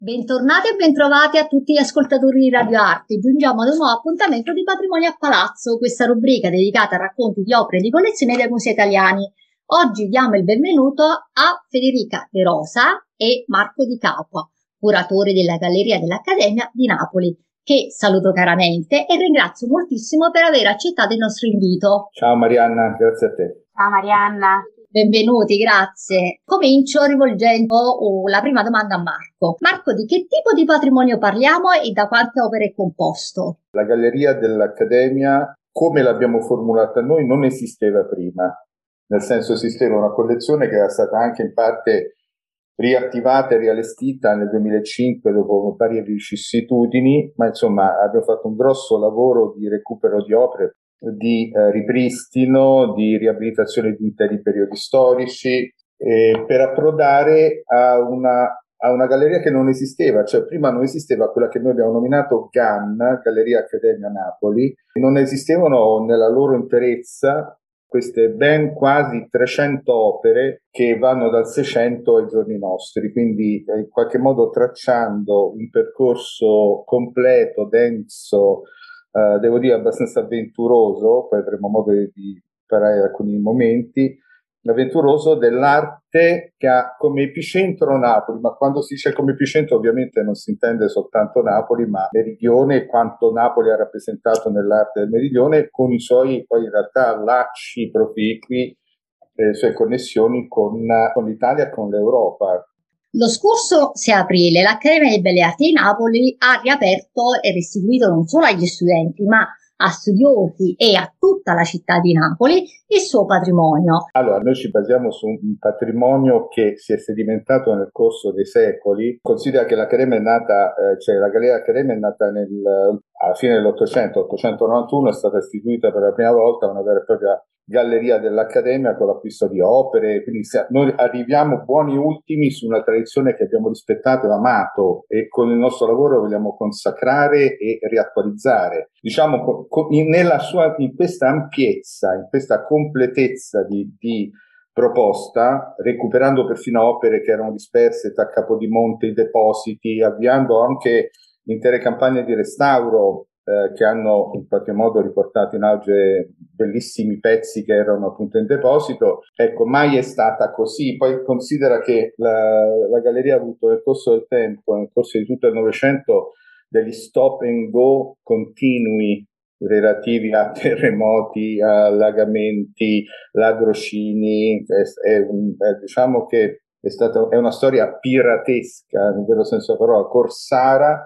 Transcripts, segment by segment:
Bentornati e bentrovati a tutti gli ascoltatori di Radio Arte. Giungiamo ad un nuovo appuntamento di Patrimonio a Palazzo, questa rubrica dedicata a racconti di opere di collezione dei musei italiani. Oggi diamo il benvenuto a Federica De Rosa e Marco Di Capua, curatori della Galleria dell'Accademia di Napoli, che saluto caramente e ringrazio moltissimo per aver accettato il nostro invito. Ciao Marianna, grazie a te. Ciao Marianna. Benvenuti, grazie. Comincio rivolgendo la prima domanda a Marco. Marco, di che tipo di patrimonio parliamo e da quante opere è composto? La Galleria dell'Accademia, come l'abbiamo formulata noi, non esisteva prima. Nel senso, esisteva una collezione che era stata anche in parte riattivata e riallestita nel 2005 dopo varie vicissitudini, ma insomma abbiamo fatto un grosso lavoro di recupero di opere, di ripristino, di riabilitazione di interi periodi storici, per approdare a una galleria che non esisteva, cioè prima non esisteva quella che noi abbiamo nominato GAN, Galleria Accademia Napoli, non esistevano nella loro interezza queste ben quasi 300 opere che vanno dal 600 ai giorni nostri, quindi in qualche modo tracciando un percorso completo, denso, devo dire abbastanza avventuroso, poi avremo modo di parlare alcuni momenti, avventuroso dell'arte che ha come epicentro Napoli, ma quando si dice come epicentro ovviamente non si intende soltanto Napoli, ma Meridione e quanto Napoli ha rappresentato nell'arte del Meridione, con i suoi poi in realtà lacci proficui, le sue connessioni con l'Italia e con l'Europa. Lo scorso 6 aprile l'Accademia delle Belle Arti di Napoli ha riaperto e restituito non solo agli studenti, ma a studiosi e a tutta la città di Napoli il suo patrimonio. Allora, noi ci basiamo su un patrimonio che si è sedimentato nel corso dei secoli. Considera che l'Accademia è nata, cioè la Galleria dell'Accademia è nata alla fine dell'Ottocento, 891 è stata istituita per la prima volta una vera e propria Galleria dell'Accademia con l'acquisto di opere, quindi noi arriviamo buoni ultimi su una tradizione che abbiamo rispettato e amato e con il nostro lavoro vogliamo consacrare e riattualizzare. Diciamo in questa ampiezza, in questa completezza di proposta, recuperando perfino opere che erano disperse tra Capodimonte, i depositi, avviando anche intere campagne di restauro che hanno in qualche modo riportato in auge bellissimi pezzi che erano appunto in deposito. Ecco, mai è stata così. Poi considera che la galleria ha avuto nel corso del tempo, nel corso di tutto il Novecento, degli stop and go continui relativi a terremoti, a allagamenti, ladrocini. Diciamo che è una storia piratesca, nel vero senso della parola, corsara.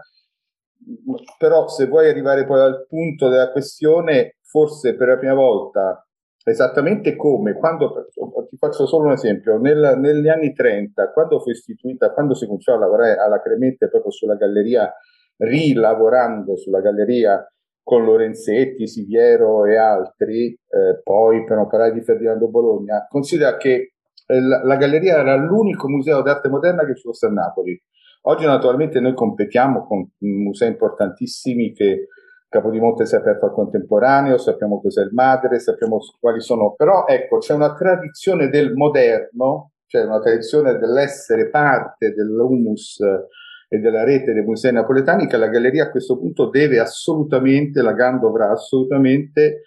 Però se vuoi arrivare poi al punto della questione, forse per la prima volta, esattamente come, ti faccio solo un esempio, negli anni 30, quando fu istituita, quando si cominciò a lavorare alla Cremente proprio sulla galleria, rilavorando sulla galleria con Lorenzetti, Siviero e altri, poi per non parlare di Ferdinando Bologna, considera che la galleria era l'unico museo d'arte moderna che ci fosse a Napoli. Oggi naturalmente noi competiamo con musei importantissimi che Capodimonte si è aperto al contemporaneo, sappiamo cos'è il Madre, sappiamo quali sono, però ecco c'è una tradizione del moderno, c'è una tradizione dell'essere parte dell'humus e della rete dei musei napoletani che la galleria a questo punto deve assolutamente, la GAN dovrà assolutamente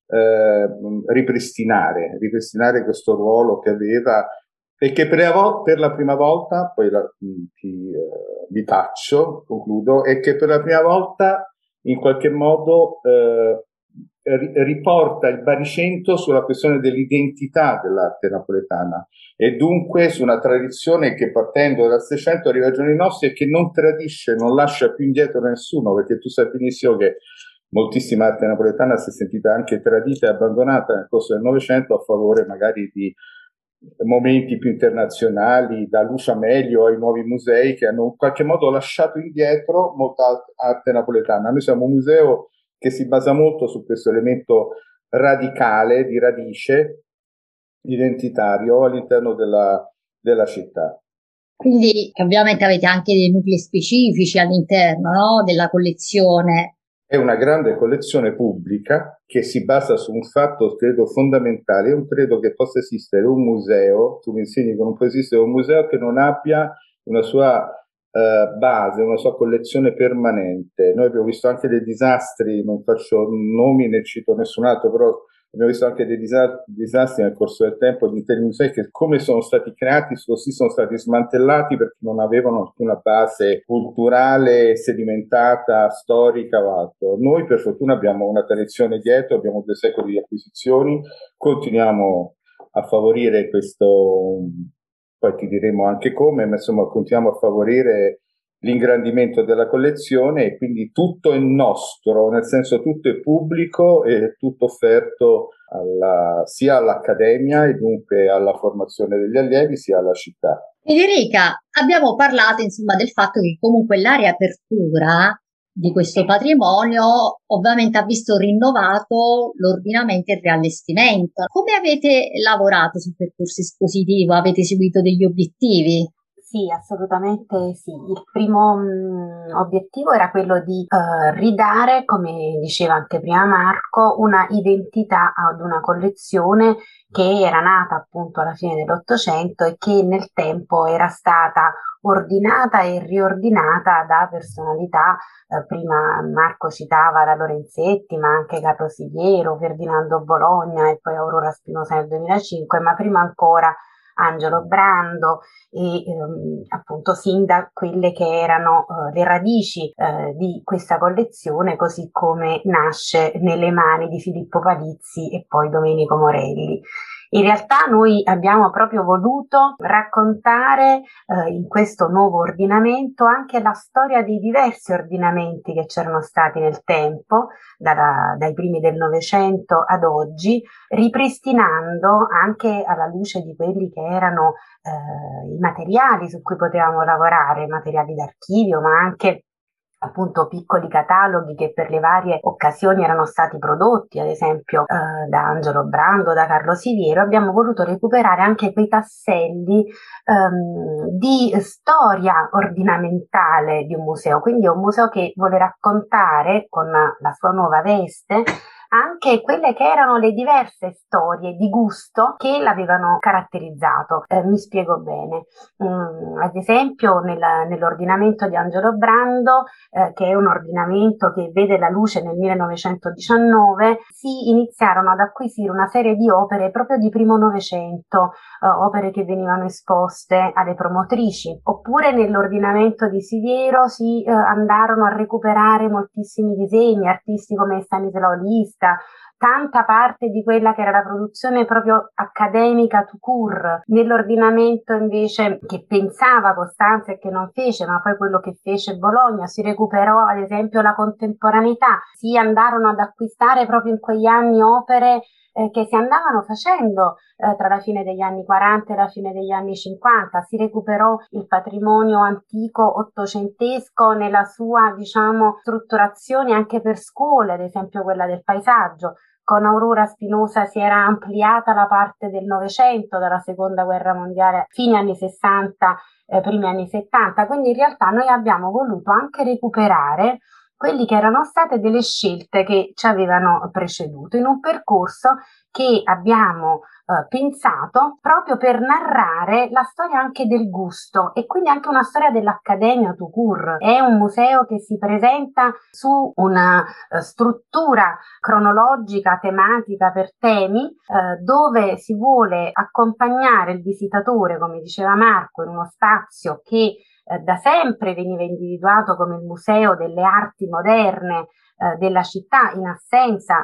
ripristinare questo ruolo che aveva e che per la prima volta, poi vi taccio, concludo, e che per la prima volta in qualche modo riporta il baricentro sulla questione dell'identità dell'arte napoletana e dunque su una tradizione che partendo dal 600 arriva ai giorni nostri e che non tradisce, non lascia più indietro nessuno, perché tu sai benissimo che moltissima arte napoletana si è sentita anche tradita e abbandonata nel corso del Novecento a favore magari di momenti più internazionali, da Lucia Meglio ai nuovi musei che hanno in qualche modo lasciato indietro molta arte napoletana. Noi siamo un museo che si basa molto su questo elemento radicale, di radice, identitario all'interno della città. Quindi ovviamente avete anche dei nuclei specifici all'interno, no, della collezione. È una grande collezione pubblica che si basa su un fatto, credo, fondamentale. Io non credo che possa esistere un museo, tu mi insegni che non può esistere un museo che non abbia una sua base, una sua collezione permanente. Noi abbiamo visto anche dei disastri, non faccio nomi né cito nessun altro, però abbiamo visto anche dei disastri nel corso del tempo di interi musei che come sono stati creati, così sono stati smantellati perché non avevano alcuna base culturale, sedimentata, storica o altro. Noi per fortuna abbiamo una tradizione dietro, abbiamo 2 secoli di acquisizioni, continuiamo a favorire questo, poi ti diremo anche come, ma insomma continuiamo a favorire l'ingrandimento della collezione e quindi tutto è nostro, nel senso tutto è pubblico e tutto offerto sia all'Accademia e dunque alla formazione degli allievi, sia alla città. Federica, abbiamo parlato insomma del fatto che comunque l'area apertura di questo patrimonio ovviamente ha visto rinnovato l'ordinamento e il riallestimento. Come avete lavorato sul percorso espositivo? Avete seguito degli obiettivi? Sì, assolutamente sì. Il primo obiettivo era quello di ridare, come diceva anche prima Marco, una identità ad una collezione che era nata appunto alla fine dell'Ottocento e che nel tempo era stata ordinata e riordinata da personalità, prima Marco citava la Lorenzetti, ma anche Carlo Siviero, Ferdinando Bologna e poi Aurora Spinosa nel 2005, ma prima ancora Angelo Brando e appunto sin da quelle che erano le radici di questa collezione, così come nasce nelle mani di Filippo Palizzi e poi Domenico Morelli. In realtà noi abbiamo proprio voluto raccontare in questo nuovo ordinamento anche la storia dei diversi ordinamenti che c'erano stati nel tempo, dai primi del Novecento ad oggi, ripristinando anche alla luce di quelli che erano i materiali su cui potevamo lavorare, materiali d'archivio, ma anche appunto piccoli cataloghi che per le varie occasioni erano stati prodotti, ad esempio da Angelo Brando, da Carlo Siviero. Abbiamo voluto recuperare anche quei tasselli di storia ordinamentale di un museo, quindi è un museo che vuole raccontare con la sua nuova veste anche quelle che erano le diverse storie di gusto che l'avevano caratterizzato. Mi spiego bene. Ad esempio nell'ordinamento di Angelo Brando, che è un ordinamento che vede la luce nel 1919, si iniziarono ad acquisire una serie di opere proprio di primo Novecento, opere che venivano esposte alle promotrici. Oppure nell'ordinamento di Siviero si andarono a recuperare moltissimi disegni, artisti come Stanislao Lista, tanta parte di quella che era la produzione proprio accademica tout court. Nell'ordinamento invece che pensava Costanza e che non fece, ma poi quello che fece Bologna, si recuperò ad esempio la contemporaneità, si andarono ad acquistare proprio in quegli anni opere che si andavano facendo tra la fine degli anni 40 e la fine degli anni 50, si recuperò il patrimonio antico ottocentesco nella sua, diciamo, strutturazione anche per scuole, ad esempio quella del paesaggio. Con Aurora Spinosa si era ampliata la parte del Novecento, dalla Seconda Guerra Mondiale, fine anni 60, primi anni 70, quindi in realtà noi abbiamo voluto anche recuperare quelli che erano state delle scelte che ci avevano preceduto in un percorso che abbiamo pensato proprio per narrare la storia anche del gusto e quindi anche una storia dell'Accademia tout court. È un museo che si presenta su una struttura cronologica, tematica per temi, dove si vuole accompagnare il visitatore, come diceva Marco, in uno spazio che da sempre veniva individuato come il museo delle arti moderne della città, in assenza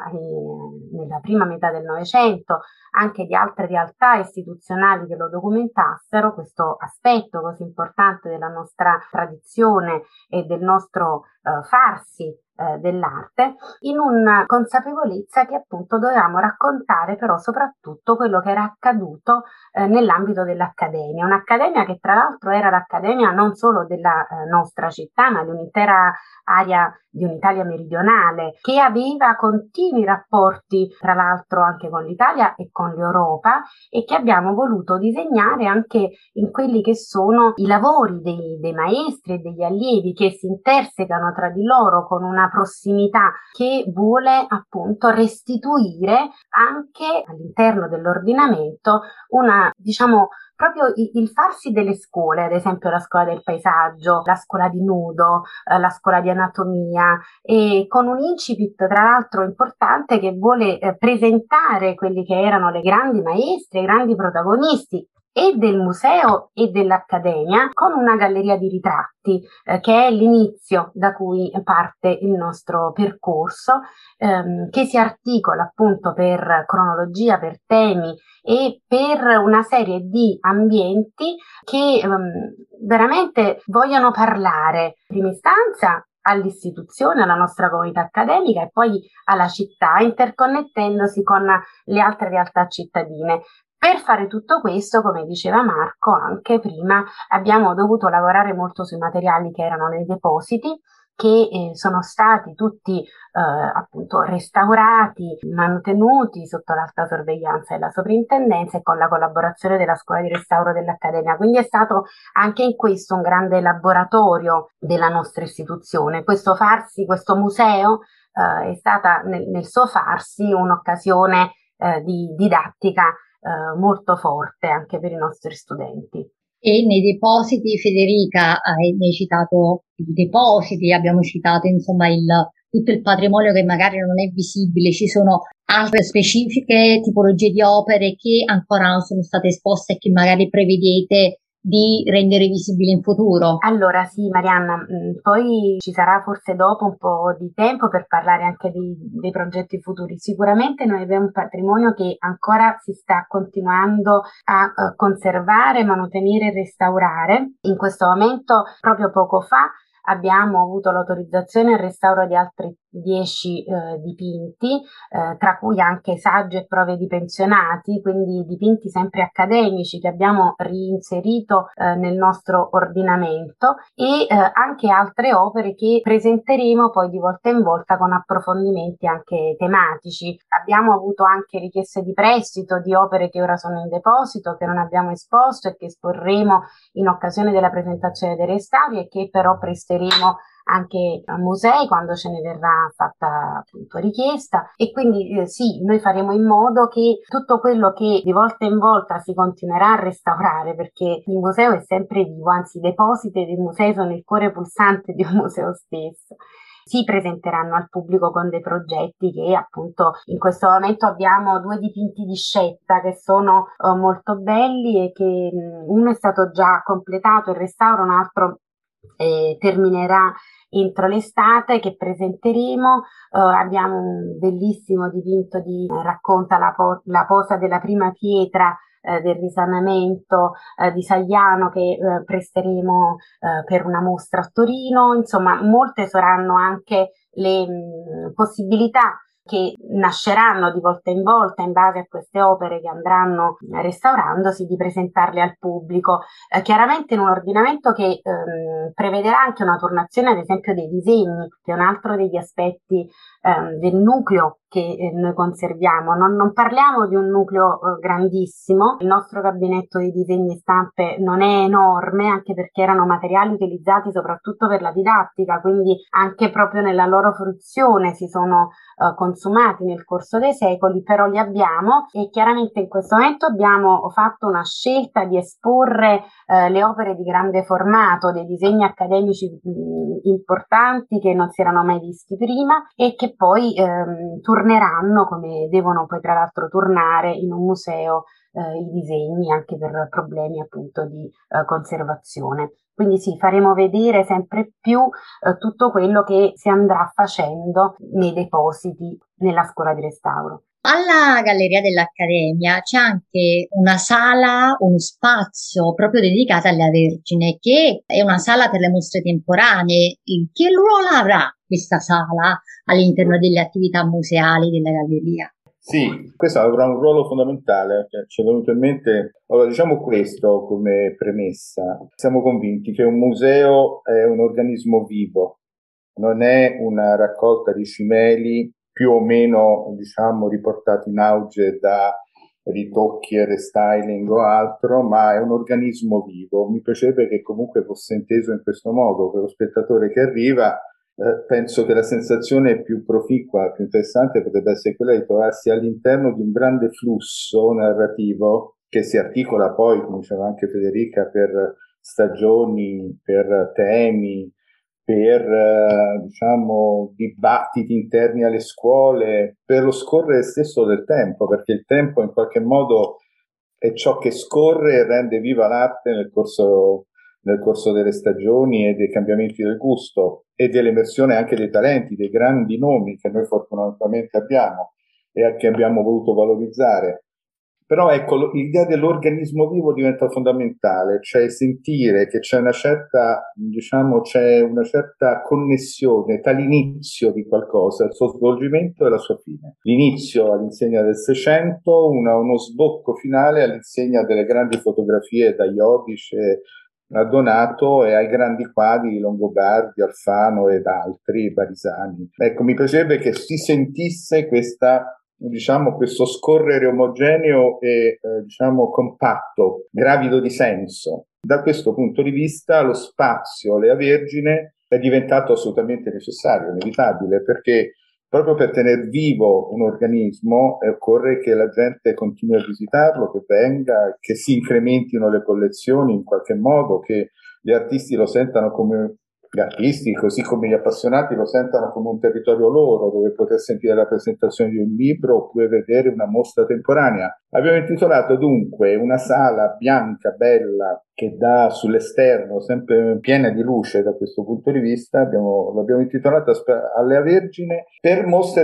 nella prima metà del Novecento anche di altre realtà istituzionali che lo documentassero, questo aspetto così importante della nostra tradizione e del nostro farsi dell'arte, in una consapevolezza che appunto dovevamo raccontare però soprattutto quello che era accaduto nell'ambito dell'Accademia, un'Accademia che tra l'altro era l'Accademia non solo della nostra città ma di un'intera area di un'Italia meridionale che aveva continui rapporti tra l'altro anche con l'Italia e con l'Europa e che abbiamo voluto disegnare anche in quelli che sono i lavori dei maestri e degli allievi che si intersecano tra di loro con una prossimità che vuole appunto restituire anche all'interno dell'ordinamento una, diciamo, proprio il farsi delle scuole, ad esempio la scuola del paesaggio, la scuola di nudo, la scuola di anatomia, e con un incipit tra l'altro importante che vuole presentare quelli che erano le grandi maestre, i grandi protagonisti e del museo e dell'accademia, con una galleria di ritratti che è l'inizio da cui parte il nostro percorso, che si articola appunto per cronologia, per temi e per una serie di ambienti che veramente vogliono parlare in prima istanza all'istituzione, alla nostra comunità accademica e poi alla città, interconnettendosi con le altre realtà cittadine. Per fare tutto questo, come diceva Marco anche prima, abbiamo dovuto lavorare molto sui materiali che erano nei depositi, che sono stati tutti appunto restaurati, mantenuti sotto l'alta sorveglianza della soprintendenza e con la collaborazione della scuola di restauro dell'Accademia. Quindi è stato anche in questo un grande laboratorio della nostra istituzione. Questo farsi, questo museo è stata nel suo farsi un'occasione di didattica molto forte anche per i nostri studenti. E nei depositi, Federica, ne hai citato i depositi, abbiamo citato insomma tutto il patrimonio che magari non è visibile, ci sono altre specifiche tipologie di opere che ancora non sono state esposte e che magari prevedete di rendere visibili in futuro? Allora sì, Marianna, poi ci sarà forse dopo un po' di tempo per parlare anche dei progetti futuri. Sicuramente noi abbiamo un patrimonio che ancora si sta continuando a conservare, manutenere e restaurare. In questo momento, proprio poco fa, abbiamo avuto l'autorizzazione al restauro di altri 10 dipinti, tra cui anche saggi e prove di pensionati, quindi dipinti sempre accademici che abbiamo reinserito nel nostro ordinamento, e anche altre opere che presenteremo poi di volta in volta con approfondimenti anche tematici. Abbiamo avuto anche richieste di prestito di opere che ora sono in deposito, che non abbiamo esposto e che esporremo in occasione della presentazione dei restauri e che però presteremo anche a musei quando ce ne verrà fatta appunto richiesta. E quindi sì, noi faremo in modo che tutto quello che di volta in volta si continuerà a restaurare, perché il museo è sempre vivo, anzi i depositi dei musei sono il cuore pulsante di un museo stesso, si presenteranno al pubblico con dei progetti che appunto in questo momento abbiamo 2 dipinti di Scetta che sono molto belli e che uno è stato già completato il restauro, un altro terminerà entro l'estate, che presenteremo. Abbiamo un bellissimo dipinto racconta la posa della prima pietra del risanamento di Sagliano che presteremo per una mostra a Torino. Insomma, molte saranno anche le possibilità che nasceranno di volta in volta in base a queste opere che andranno restaurandosi, di presentarle al pubblico, chiaramente in un ordinamento che prevederà anche una tornazione ad esempio dei disegni, che è un altro degli aspetti del nucleo che noi conserviamo. Non parliamo di un nucleo grandissimo, il nostro gabinetto di disegni e stampe non è enorme, anche perché erano materiali utilizzati soprattutto per la didattica, quindi anche proprio nella loro fruizione si sono consumati nel corso dei secoli, però li abbiamo, e chiaramente in questo momento abbiamo fatto una scelta di esporre le opere di grande formato, dei disegni accademici importanti che non si erano mai visti prima e che poi torneranno, come devono poi tra l'altro tornare in un museo i disegni, anche per problemi appunto di conservazione. Quindi sì, faremo vedere sempre più tutto quello che si andrà facendo nei depositi nella scuola di restauro. Alla Galleria dell'Accademia c'è anche una sala, uno spazio proprio dedicato alla Vergine, che è una sala per le mostre temporanee. Che ruolo avrà questa sala all'interno delle attività museali della galleria? Sì, questo avrà un ruolo fondamentale, ci è venuto in mente, allora diciamo questo come premessa, siamo convinti che un museo è un organismo vivo, non è una raccolta di cimeli più o meno, diciamo, riportati in auge da ritocchi e restyling o altro, ma è un organismo vivo. Mi piacerebbe che comunque fosse inteso in questo modo, per lo spettatore che arriva. Penso che la sensazione più proficua, più interessante potrebbe essere quella di trovarsi all'interno di un grande flusso narrativo che si articola poi, come diceva anche Federica, per stagioni, per temi, per diciamo dibattiti interni alle scuole, per lo scorrere stesso del tempo, perché il tempo in qualche modo è ciò che scorre e rende viva l'arte nel corso delle stagioni e dei cambiamenti del gusto e dell'emersione anche dei talenti, dei grandi nomi che noi fortunatamente abbiamo e che abbiamo voluto valorizzare. Però ecco, l'idea dell'organismo vivo diventa fondamentale, cioè sentire che c'è una certa, diciamo, c'è una certa connessione tra l'inizio di qualcosa, il suo svolgimento e la sua fine. L'inizio all'insegna del Seicento, uno sbocco finale all'insegna delle grandi fotografie da Jovic a Donato e ai grandi quadri di Longobardi, Alfano ed altri, Barisani. Ecco, mi piacerebbe che si sentisse diciamo, questo scorrere omogeneo e diciamo compatto, gravido di senso. Da questo punto di vista lo spazio Lea Vergine è diventato assolutamente necessario, inevitabile, perché proprio per tenere vivo un organismo occorre che la gente continui a visitarlo, che venga, che si incrementino le collezioni in qualche modo, che gli artisti lo sentano come gli artisti, così come gli appassionati, lo sentano come un territorio loro, dove poter sentire la presentazione di un libro oppure vedere una mostra temporanea. Abbiamo intitolato dunque una sala bianca, bella, che dà sull'esterno, sempre piena di luce da questo punto di vista, l'abbiamo intitolata Allea Vergine per mostre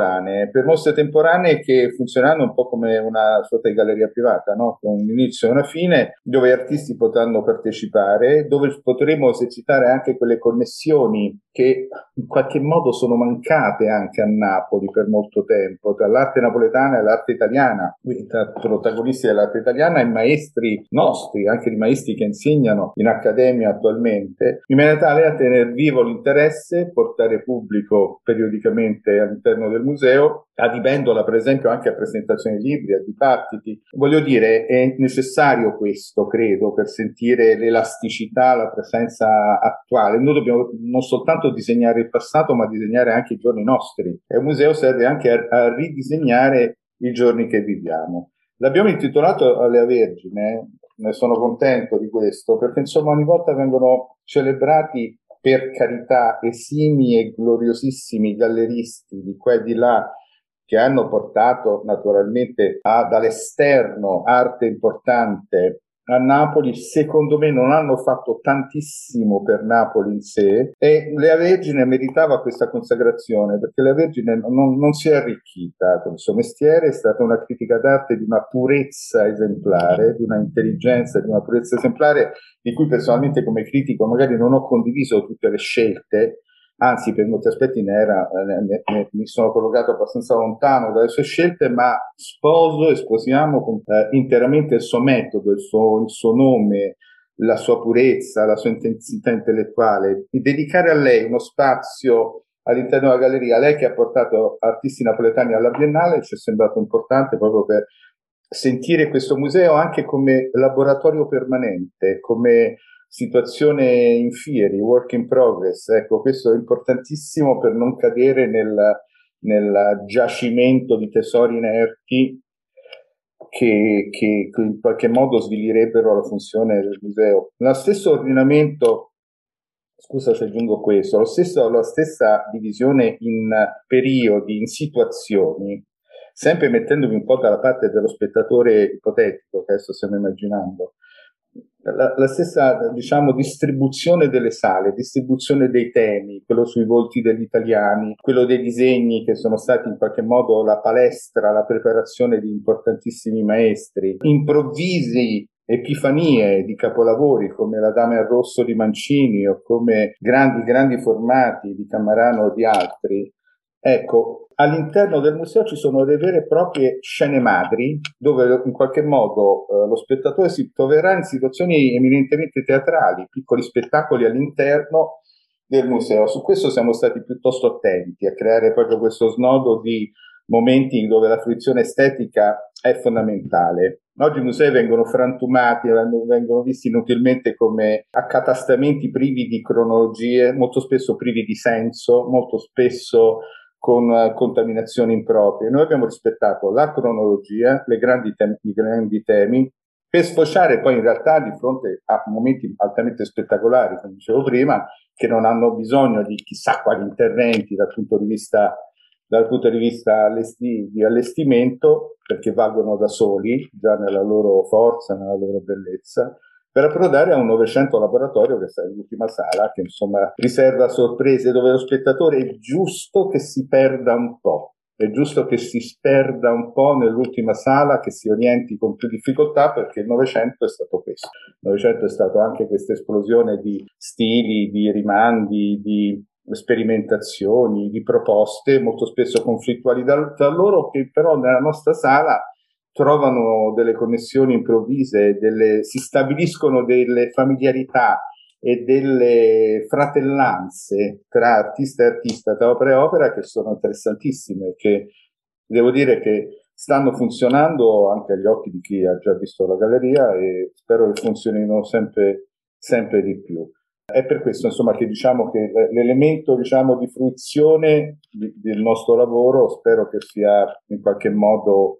temporanee che funzionano un po' come una sorta di galleria privata, no? Con un inizio e una fine, dove gli artisti potranno partecipare, dove potremo esercitare anche quelle connessioni che in qualche modo sono mancate anche a Napoli per molto tempo, tra l'arte napoletana e l'arte italiana, quindi tra protagonisti dell'arte italiana e maestri nostri, anche di maestri che insegnano in accademia attualmente, in maniera tale da tenere vivo l'interesse, portare pubblico periodicamente all'interno del museo, adibendolo per esempio anche a presentazioni di libri, a dibattiti. Voglio dire, è necessario questo, credo, per sentire l'elasticità, la presenza attuale. Noi dobbiamo non soltanto disegnare il passato, ma disegnare anche i giorni nostri. E un museo serve anche a ridisegnare i giorni che viviamo. L'abbiamo intitolato Allea Vergine, ne sono contento di questo, perché insomma ogni volta vengono celebrati, per carità, esimi e gloriosissimi galleristi di qua e di là, che hanno portato naturalmente dall'esterno arte importante a Napoli. Secondo me non hanno fatto tantissimo per Napoli in sé, e Lea Vergine meritava questa consacrazione, perché Lea Vergine non si è arricchita con il suo mestiere, è stata una critica d'arte di una purezza esemplare, di una intelligenza, di una purezza esemplare, di cui personalmente come critico magari non ho condiviso tutte le scelte, anzi per molti aspetti mi sono collocato abbastanza lontano dalle sue scelte, ma sposiamo interamente il suo metodo, il suo nome, la sua purezza, la sua intensità intellettuale, di dedicare a lei uno spazio all'interno della galleria, lei che ha portato artisti napoletani alla Biennale, ci è sembrato importante proprio per sentire questo museo anche come laboratorio permanente, come situazione in fieri, work in progress. Ecco, questo è importantissimo per non cadere nel giacimento di tesori inerti che in qualche modo svilirebbero la funzione del museo. Lo stesso ordinamento, scusa se aggiungo questo, la stessa divisione in periodi, in situazioni, sempre mettendomi un po' dalla parte dello spettatore ipotetico che adesso stiamo immaginando, la stessa, diciamo, distribuzione delle sale, distribuzione dei temi, quello sui volti degli italiani, quello dei disegni che sono stati in qualche modo la palestra, la preparazione di importantissimi maestri, improvvisi epifanie di capolavori come La Dama in Rosso di Mancini o come grandi formati di Cammarano o di altri. Ecco, all'interno del museo ci sono delle vere e proprie scene madri dove in qualche modo lo spettatore si troverà in situazioni eminentemente teatrali, piccoli spettacoli all'interno del museo. Su questo siamo stati piuttosto attenti a creare proprio questo snodo di momenti dove la fruizione estetica è fondamentale. Oggi i musei vengono frantumati, vengono visti inutilmente come accatastamenti privi di cronologie, molto spesso privi di senso, molto spesso con contaminazioni improprie. Noi abbiamo rispettato la cronologia, i grandi temi, per sfociare poi in realtà di fronte a momenti altamente spettacolari, come dicevo prima, che non hanno bisogno di chissà quali interventi dal punto di vista di allestimento, perché valgono da soli, già nella loro forza, nella loro bellezza, per approdare a un Novecento laboratorio che sta nell'ultima sala, che insomma riserva sorprese, dove lo spettatore è giusto che si perda un po'. È giusto che si sperda un po' nell'ultima sala, che si orienti con più difficoltà, perché il Novecento è stato questo. Il Novecento è stato anche questa esplosione di stili, di rimandi, di sperimentazioni, di proposte, molto spesso conflittuali tra loro, che però nella nostra sala trovano delle connessioni improvvise, si stabiliscono delle familiarità e delle fratellanze tra artista e artista, tra opera e opera, che sono interessantissime, che devo dire che stanno funzionando anche agli occhi di chi ha già visto la galleria, e spero che funzionino sempre di più. È per questo, insomma, che diciamo che l'elemento, diciamo, di fruizione del nostro lavoro spero che sia in qualche modo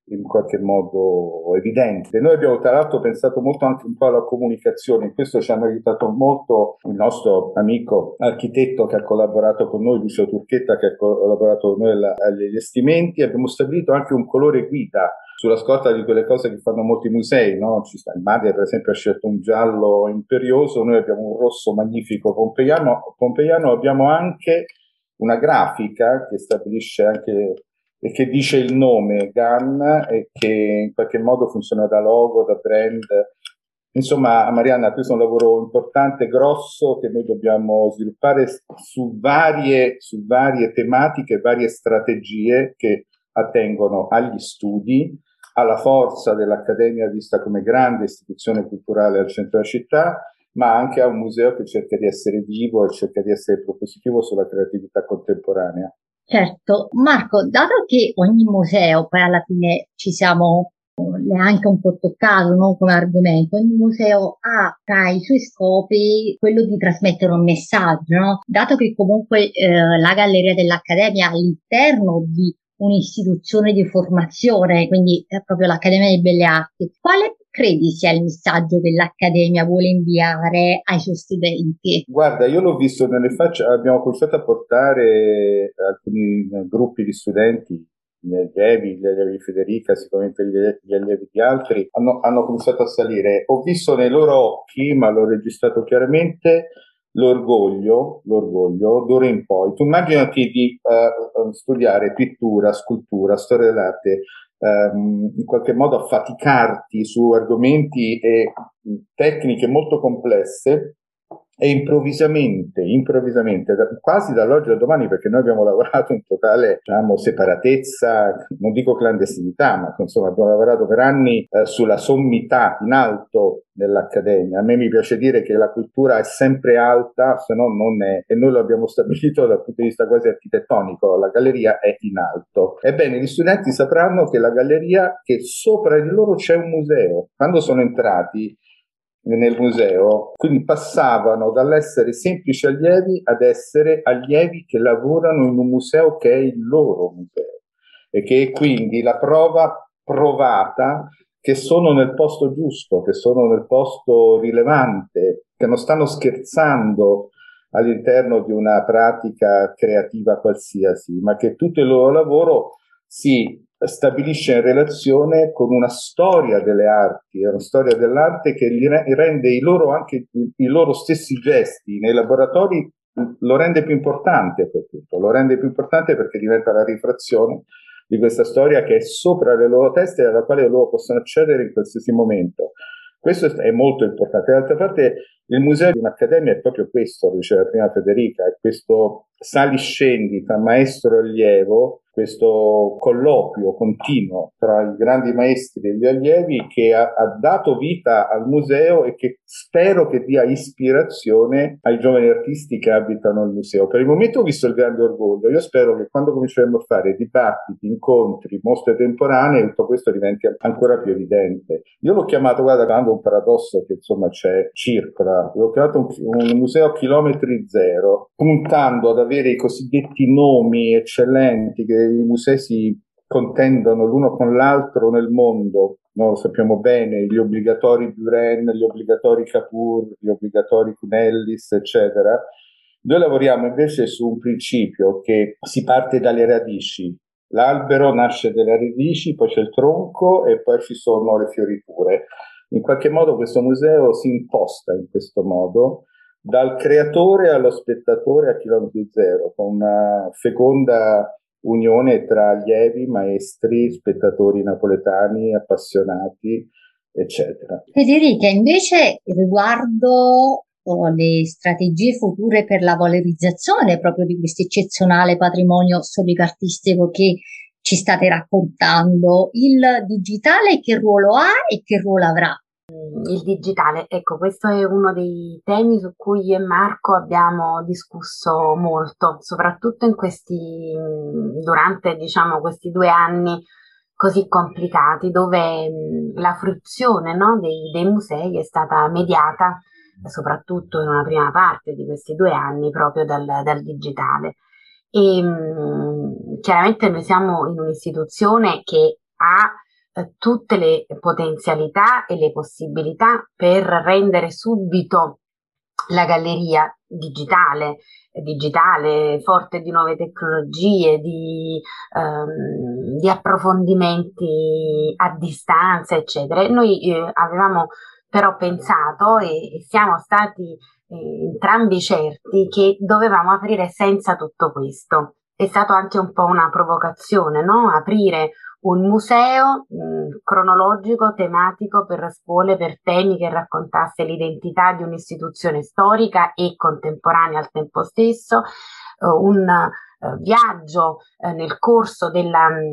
evidente. Noi abbiamo tra l'altro pensato molto anche un po' alla comunicazione, in questo ci hanno aiutato molto il nostro amico architetto che ha collaborato con noi, Lucio Turchetta, che ha collaborato con noi agli allestimenti. Abbiamo stabilito anche un colore guida sulla scorta di quelle cose che fanno molti musei, no? Il Madre, per esempio, ha scelto un giallo imperioso, noi abbiamo un rosso magnifico pompeiano, abbiamo anche una grafica che stabilisce anche e che dice il nome GAN, e che in qualche modo funziona da logo, da brand. Insomma, Marianna, questo è un lavoro importante, grosso, che noi dobbiamo sviluppare su varie tematiche, varie strategie che attengono agli studi, alla forza dell'Accademia vista come grande istituzione culturale al centro della città, ma anche a un museo che cerca di essere vivo e cerca di essere propositivo sulla creatività contemporanea. Certo, Marco, dato che ogni museo, poi alla fine ci siamo neanche un po' toccato, no, come argomento, ogni museo ha tra i suoi scopi quello di trasmettere un messaggio, no? Dato che comunque la Galleria dell'Accademia all'interno di un'istituzione di formazione, quindi è proprio l'Accademia di Belle Arti, quale credi sia il messaggio che l'Accademia vuole inviare ai suoi studenti? Guarda, io l'ho visto nelle facce, abbiamo cominciato a portare alcuni gruppi di studenti, gli allievi di Federica, sicuramente gli allievi di altri, hanno cominciato a salire. Ho visto nei loro occhi, ma l'ho registrato chiaramente, l'orgoglio d'ora in poi. Tu immaginati di studiare pittura, scultura, storia dell'arte, in qualche modo affaticarti su argomenti e tecniche molto complesse, e improvvisamente, quasi dall'oggi al domani, perché noi abbiamo lavorato in totale, diciamo, separatezza, non dico clandestinità, ma insomma abbiamo lavorato per anni sulla sommità, in alto dell'Accademia. A me mi piace dire che la cultura è sempre alta, se no non è, e noi lo abbiamo stabilito dal punto di vista quasi architettonico, la galleria è in alto. Ebbene, gli studenti sapranno che la galleria, che sopra di loro c'è un museo. Quando sono entrati nel museo, quindi passavano dall'essere semplici allievi ad essere allievi che lavorano in un museo che è il loro museo, e che è quindi la prova provata che sono nel posto giusto, che sono nel posto rilevante, che non stanno scherzando all'interno di una pratica creativa qualsiasi, ma che tutto il loro lavoro si stabilisce in relazione con una storia delle arti, una storia dell'arte che rende anche i loro stessi gesti nei laboratori, lo rende più importante, per tutto, lo rende più importante perché diventa la rifrazione di questa storia che è sopra le loro teste e alla quale loro possono accedere in qualsiasi momento. Questo è molto importante. D'altra parte, il museo di un'accademia è proprio questo, lo diceva prima Federica, è questo sali-scendi tra maestro e allievo, questo colloquio continuo tra i grandi maestri e gli allievi che ha dato vita al museo e che spero che dia ispirazione ai giovani artisti che abitano il museo. Per il momento ho visto il grande orgoglio, io spero che quando cominceremo a fare dibattiti, incontri, mostre temporanee, tutto questo diventi ancora più evidente. Io l'ho chiamato, guarda, un paradosso che insomma circola, l'ho chiamato un museo a chilometri zero, puntando ad avere i cosiddetti nomi eccellenti che i musei si contendono l'uno con l'altro nel mondo, no? Lo sappiamo bene, gli obbligatori Buren, gli obbligatori Kapur, gli obbligatori Cunellis, eccetera. Noi lavoriamo invece su un principio che si parte dalle radici. L'albero nasce dalle radici, poi c'è il tronco e poi ci sono le fioriture. In qualche modo questo museo si imposta in questo modo, dal creatore allo spettatore a chilometri zero, con una feconda unione tra allievi, maestri, spettatori napoletani, appassionati, eccetera. Federica, invece, riguardo le strategie future per la valorizzazione proprio di questo eccezionale patrimonio storico-artistico che ci state raccontando, il digitale che ruolo ha e che ruolo avrà? Il digitale, ecco, questo è uno dei temi su cui io e Marco abbiamo discusso molto, soprattutto durante, diciamo, questi 2 anni così complicati, dove la fruizione, no, dei musei è stata mediata, soprattutto in una prima parte di questi 2 anni, proprio dal digitale. E chiaramente noi siamo in un'istituzione che ha tutte le potenzialità e le possibilità per rendere subito la galleria digitale, forte di nuove tecnologie, di approfondimenti a distanza, eccetera. Noi avevamo però pensato e siamo stati entrambi certi che dovevamo aprire senza tutto questo. È stato anche un po' una provocazione, no? Aprire un museo cronologico, tematico per scuole, per temi che raccontasse l'identità di un'istituzione storica e contemporanea al tempo stesso, un viaggio nel corso di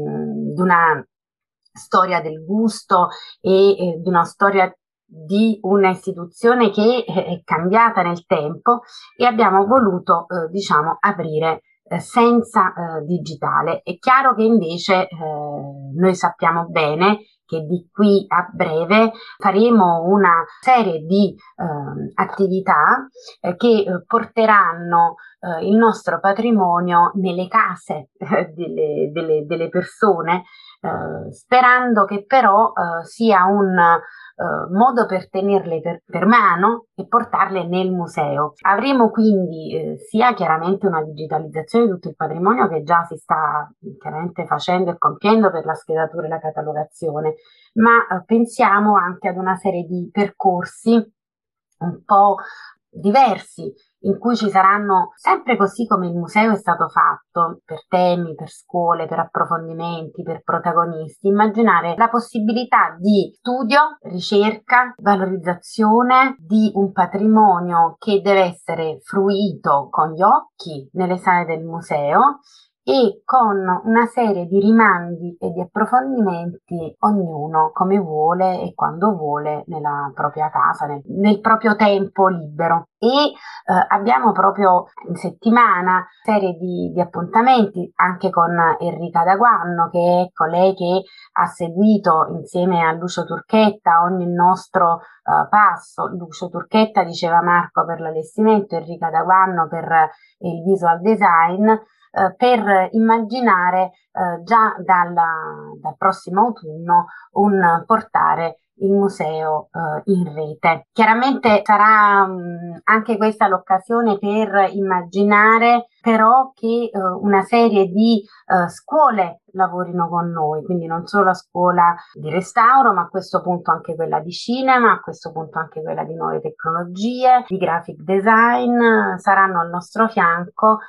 una storia del gusto e di una storia di una istituzione che è cambiata nel tempo, e abbiamo voluto diciamo aprire senza digitale. È chiaro che invece noi sappiamo bene che di qui a breve faremo una serie di attività che porteranno il nostro patrimonio nelle case delle persone, sperando che però sia un modo per tenerle per mano e portarle nel museo. Avremo quindi sia chiaramente una digitalizzazione di tutto il patrimonio che già si sta chiaramente facendo e compiendo per la schedatura e la catalogazione, ma pensiamo anche ad una serie di percorsi un po' diversi, in cui ci saranno, sempre così come il museo è stato fatto, per temi, per scuole, per approfondimenti, per protagonisti, immaginare la possibilità di studio, ricerca, valorizzazione di un patrimonio che deve essere fruito con gli occhi nelle sale del museo e con una serie di rimandi e di approfondimenti, ognuno come vuole e quando vuole nella propria casa, nel proprio tempo libero. E abbiamo proprio in settimana una serie di appuntamenti anche con Enrica Daguanno, che è colei che ha seguito insieme a Lucio Turchetta ogni nostro passo. Lucio Turchetta, diceva Marco, per l'allestimento, Enrica Daguanno per il visual design, per immaginare già dal prossimo autunno un portare il museo in rete. Chiaramente sarà anche questa l'occasione per immaginare però che una serie di scuole lavorino con noi, quindi non solo la scuola di restauro, ma a questo punto anche quella di cinema, a questo punto anche quella di nuove tecnologie, di graphic design, saranno al nostro fianco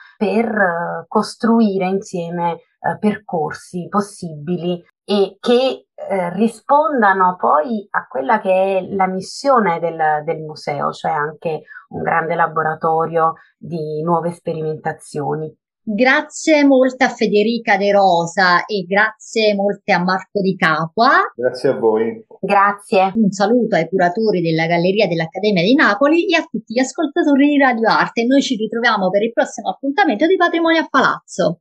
per costruire insieme percorsi possibili e che rispondano poi a quella che è la missione del museo, cioè anche un grande laboratorio di nuove sperimentazioni. Grazie molte a Federica De Rosa e grazie molte a Marco Di Capua. Grazie a voi. Grazie. Un saluto ai curatori della Galleria dell'Accademia di Napoli e a tutti gli ascoltatori di Radio Arte. Noi ci ritroviamo per il prossimo appuntamento di Patrimonio a Palazzo.